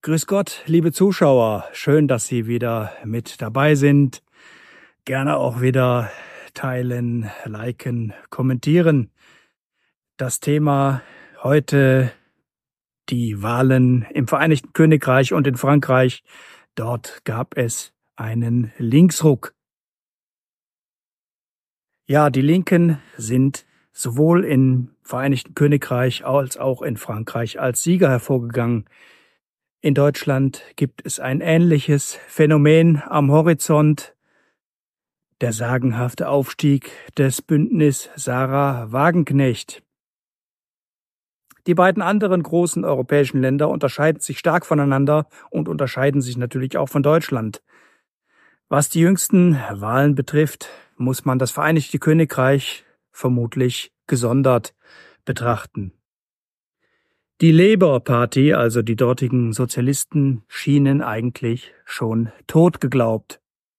Grüß Gott, liebe Zuschauer. Schön, dass Sie wieder mit dabei sind. Gerne auch wieder teilen, liken, kommentieren. Das Thema heute: die Wahlen im Vereinigten Königreich und in Frankreich. Dort gab es einen Linksruck. Ja, die Linken sind sowohl im Vereinigten Königreich als auch in Frankreich als Sieger hervorgegangen. In Deutschland gibt es ein ähnliches Phänomen am Horizont: der sagenhafte Aufstieg des Bündnis Sarah Wagenknecht. Die beiden anderen großen europäischen Länder unterscheiden sich stark voneinander und unterscheiden sich natürlich auch von Deutschland. Was die jüngsten Wahlen betrifft, muss man das Vereinigte Königreich vermutlich gesondert betrachten. Die Labour Party, also die dortigen Sozialisten, schienen eigentlich schon tot geglaubt.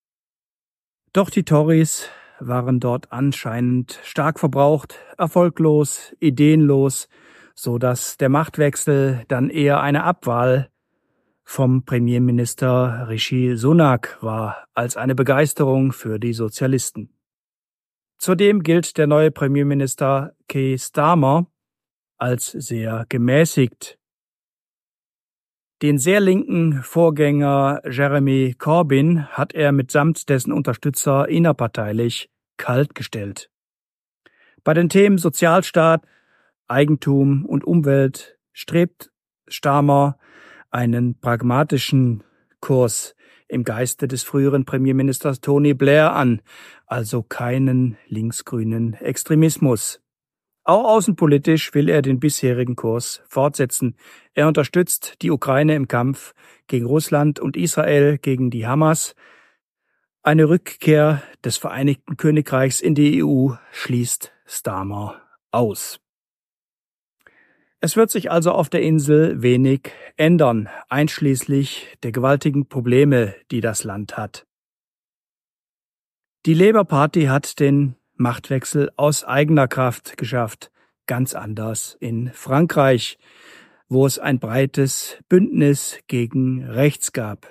Doch die Tories waren dort anscheinend stark verbraucht, erfolglos, ideenlos, so dass der Machtwechsel dann eher eine Abwahl vom Premierminister Rishi Sunak war, als eine Begeisterung für die Sozialisten. Zudem gilt der neue Premierminister Keir Starmer als sehr gemäßigt. Den sehr linken Vorgänger Jeremy Corbyn hat er mitsamt dessen Unterstützer innerparteilich kaltgestellt. Bei den Themen Sozialstaat, Eigentum und Umwelt strebt Starmer einen pragmatischen Kurs im Geiste des früheren Premierministers Tony Blair an, also keinen linksgrünen Extremismus. Auch außenpolitisch will er den bisherigen Kurs fortsetzen. Er unterstützt die Ukraine im Kampf gegen Russland und Israel gegen die Hamas. Eine Rückkehr des Vereinigten Königreichs in die EU schließt Starmer aus. Es wird sich also auf der Insel wenig ändern, einschließlich der gewaltigen Probleme, die das Land hat. Die Labour Party hat den Machtwechsel aus eigener Kraft geschafft, ganz anders in Frankreich, wo es ein breites Bündnis gegen rechts gab.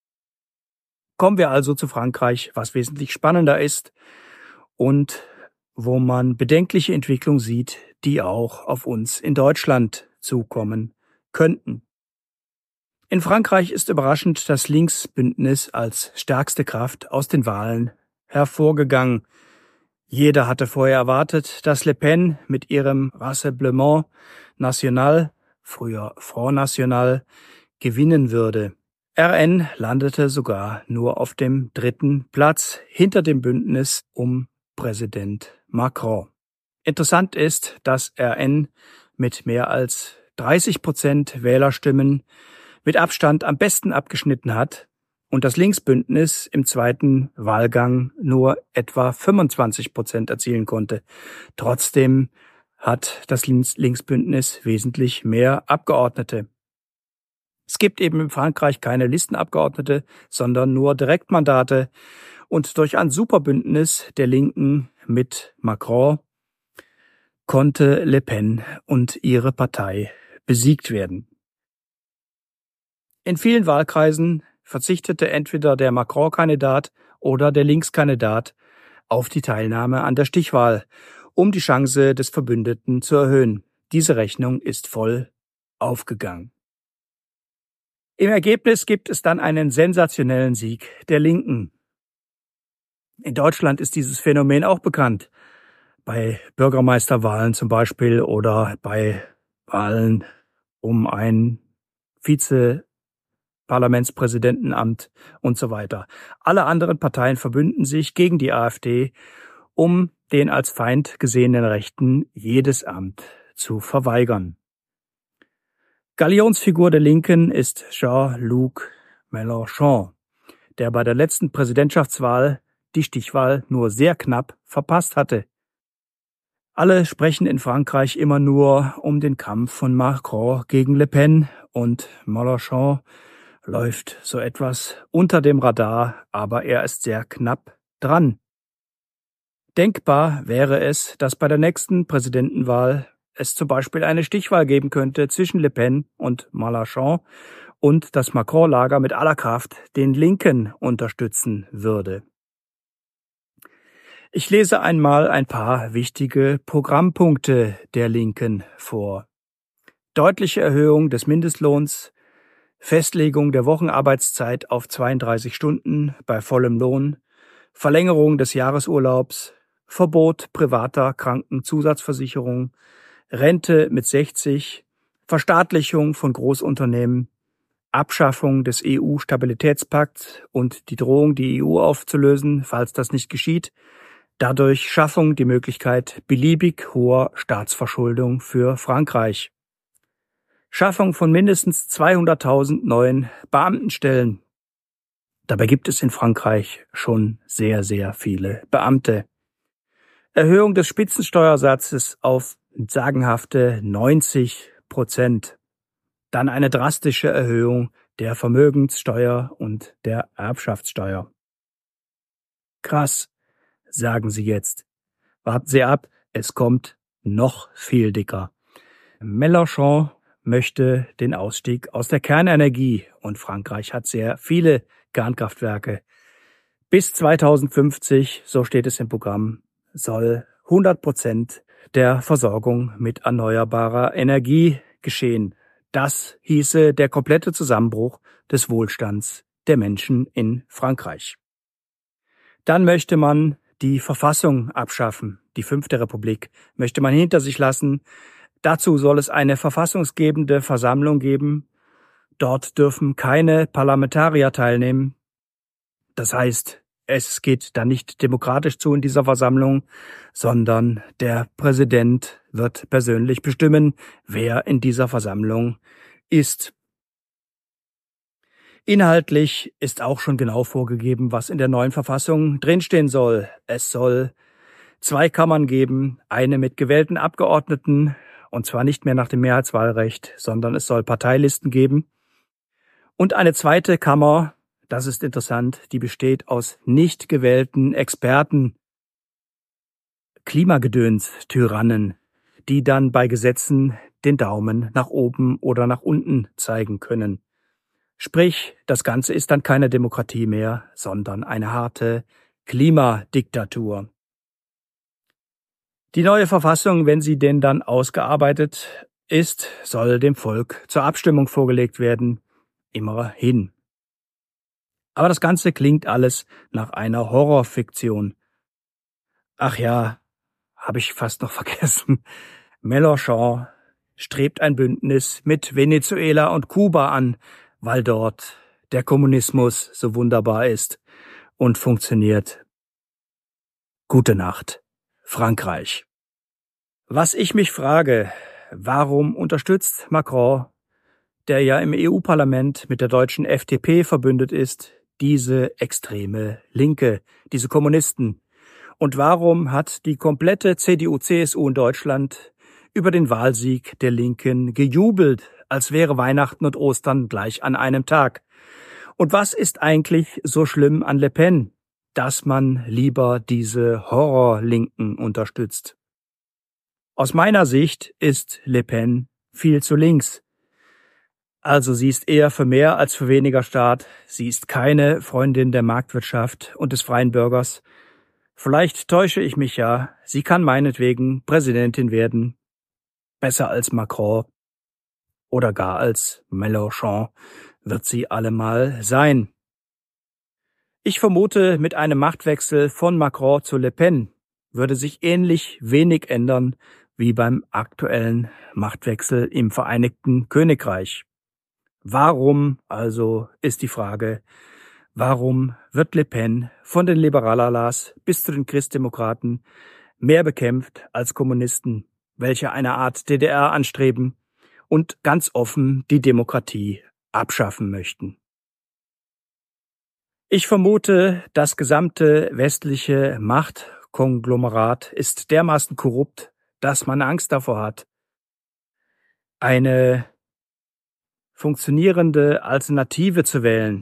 Kommen wir also zu Frankreich, was wesentlich spannender ist und wo man bedenkliche Entwicklungen sieht, die auch auf uns in Deutschland zukommen könnten. In Frankreich ist überraschend das Linksbündnis als stärkste Kraft aus den Wahlen hervorgegangen. Jeder hatte vorher erwartet, dass Le Pen mit ihrem Rassemblement National, früher Front National, gewinnen würde. RN landete sogar nur auf dem 3. Platz hinter dem Bündnis um Präsident Macron. Interessant ist, dass RN mit mehr als 30% Wählerstimmen mit Abstand am besten abgeschnitten hat und das Linksbündnis im zweiten Wahlgang nur etwa 25% erzielen konnte. Trotzdem hat das Linksbündnis wesentlich mehr Abgeordnete. Es gibt eben in Frankreich keine Listenabgeordnete, sondern nur Direktmandate. Und durch ein Superbündnis der Linken mit Macron konnte Le Pen und ihre Partei besiegt werden. In vielen Wahlkreisen verzichtete entweder der Macron-Kandidat oder der Linkskandidat auf die Teilnahme an der Stichwahl, um die Chance des Verbündeten zu erhöhen. Diese Rechnung ist voll aufgegangen. Im Ergebnis gibt es dann einen sensationellen Sieg der Linken. In Deutschland ist dieses Phänomen auch bekannt. Bei Bürgermeisterwahlen zum Beispiel oder bei Wahlen um ein Vizeparlamentspräsidentenamt und so weiter. Alle anderen Parteien verbünden sich gegen die AfD, um den als Feind gesehenen Rechten jedes Amt zu verweigern. Galionsfigur der Linken ist Jean-Luc Mélenchon, der bei der letzten Präsidentschaftswahl die Stichwahl nur sehr knapp verpasst hatte. Alle sprechen in Frankreich immer nur um den Kampf von Macron gegen Le Pen und Mélenchon läuft so etwas unter dem Radar, aber er ist sehr knapp dran. Denkbar wäre es, dass bei der nächsten Präsidentenwahl es zum Beispiel eine Stichwahl geben könnte zwischen Le Pen und Mélenchon und das Macron-Lager mit aller Kraft den Linken unterstützen würde. Ich lese einmal ein paar wichtige Programmpunkte der Linken vor. Deutliche Erhöhung des Mindestlohns, Festlegung der Wochenarbeitszeit auf 32 Stunden bei vollem Lohn, Verlängerung des Jahresurlaubs, Verbot privater Krankenzusatzversicherung, Rente mit 60, Verstaatlichung von Großunternehmen, Abschaffung des EU-Stabilitätspakts und die Drohung, die EU aufzulösen, falls das nicht geschieht, dadurch Schaffung die Möglichkeit beliebig hoher Staatsverschuldung für Frankreich. Schaffung von mindestens 200.000 neuen Beamtenstellen. Dabei gibt es in Frankreich schon sehr, sehr viele Beamte. Erhöhung des Spitzensteuersatzes auf sagenhafte 90%. Dann eine drastische Erhöhung der Vermögenssteuer und der Erbschaftssteuer. Krass, sagen Sie jetzt. Warten Sie ab, es kommt noch viel dicker. Mélenchon möchte den Ausstieg aus der Kernenergie und Frankreich hat sehr viele Kernkraftwerke. Bis 2050, so steht es im Programm, soll 100% der Versorgung mit erneuerbarer Energie geschehen. Das hieße der komplette Zusammenbruch des Wohlstands der Menschen in Frankreich. Dann möchte man die Verfassung abschaffen. Die 5. Republik möchte man hinter sich lassen. Dazu soll es eine verfassungsgebende Versammlung geben. Dort dürfen keine Parlamentarier teilnehmen. Das heißt, es geht dann nicht demokratisch zu in dieser Versammlung, sondern der Präsident wird persönlich bestimmen, wer in dieser Versammlung ist. Inhaltlich ist auch schon genau vorgegeben, was in der neuen Verfassung drinstehen soll. Es soll 2 Kammern geben, eine mit gewählten Abgeordneten, und zwar nicht mehr nach dem Mehrheitswahlrecht, sondern es soll Parteilisten geben. Und eine zweite Kammer, das ist interessant, die besteht aus nicht gewählten Experten, Klimagedöns-Tyrannen, die dann bei Gesetzen den Daumen nach oben oder nach unten zeigen können. Sprich, das Ganze ist dann keine Demokratie mehr, sondern eine harte Klimadiktatur. Die neue Verfassung, wenn sie denn dann ausgearbeitet ist, soll dem Volk zur Abstimmung vorgelegt werden. Immerhin. Aber das Ganze klingt alles nach einer Horrorfiktion. Ach ja, habe ich fast noch vergessen. Mélenchon strebt ein Bündnis mit Venezuela und Kuba an, weil dort der Kommunismus so wunderbar ist und funktioniert. Gute Nacht, Frankreich. Was ich mich frage, warum unterstützt Macron, der ja im EU-Parlament mit der deutschen FDP verbündet ist, diese extreme Linke, diese Kommunisten? Und warum hat die komplette CDU-CSU in Deutschland über den Wahlsieg der Linken gejubelt, als wäre Weihnachten und Ostern gleich an einem Tag? Und was ist eigentlich so schlimm an Le Pen, dass man lieber diese Horrorlinken unterstützt? Aus meiner Sicht ist Le Pen viel zu links. Also sie ist eher für mehr als für weniger Staat. Sie ist keine Freundin der Marktwirtschaft und des freien Bürgers. Vielleicht täusche ich mich ja. Sie kann meinetwegen Präsidentin werden. Besser als Macron oder gar als Mélenchon wird sie allemal sein. Ich vermute, mit einem Machtwechsel von Macron zu Le Pen würde sich ähnlich wenig ändern wie beim aktuellen Machtwechsel im Vereinigten Königreich. Warum, also ist die Frage, warum wird Le Pen von den Liberalas bis zu den Christdemokraten mehr bekämpft als Kommunisten, welche eine Art DDR anstreben und ganz offen die Demokratie abschaffen möchten? Ich vermute, das gesamte westliche Machtkonglomerat ist dermaßen korrupt, dass man Angst davor hat, eine funktionierende Alternative zu wählen.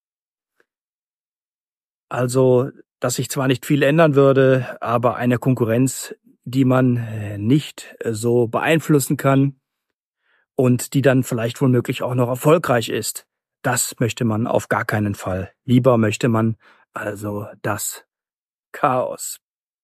Also, dass sich zwar nicht viel ändern würde, aber eine Konkurrenz, die man nicht so beeinflussen kann und die dann vielleicht womöglich auch noch erfolgreich ist. Das möchte man auf gar keinen Fall. Lieber möchte man also das Chaos.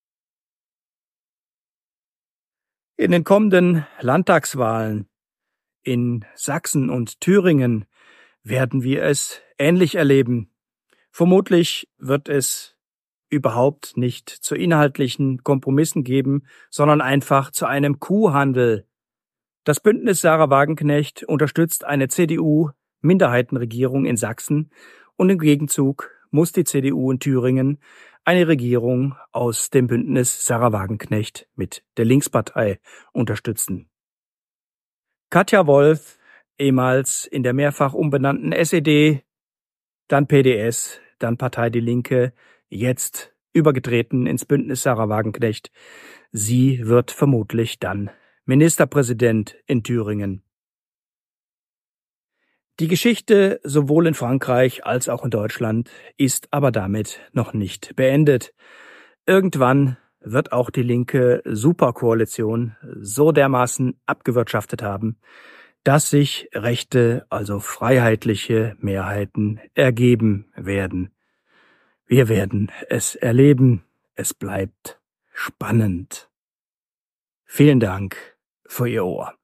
In den kommenden Landtagswahlen in Sachsen und Thüringen werden wir es ähnlich erleben. Vermutlich wird es überhaupt nicht zu inhaltlichen Kompromissen geben, sondern einfach zu einem Kuhhandel. Das Bündnis Sarah Wagenknecht unterstützt eine CDU-Minderheitenregierung in Sachsen und im Gegenzug muss die CDU in Thüringen eine Regierung aus dem Bündnis Sarah Wagenknecht mit der Linkspartei unterstützen. Katja Wolf, ehemals in der mehrfach umbenannten SED, dann PDS, dann Partei Die Linke, jetzt übergetreten ins Bündnis Sarah Wagenknecht. Sie wird vermutlich dann Ministerpräsident in Thüringen. Die Geschichte sowohl in Frankreich als auch in Deutschland ist aber damit noch nicht beendet. Irgendwann wird auch die linke Superkoalition so dermaßen abgewirtschaftet haben, dass sich rechte, also freiheitliche Mehrheiten ergeben werden. Wir werden es erleben. Es bleibt spannend. Vielen Dank für Ihr Ohr.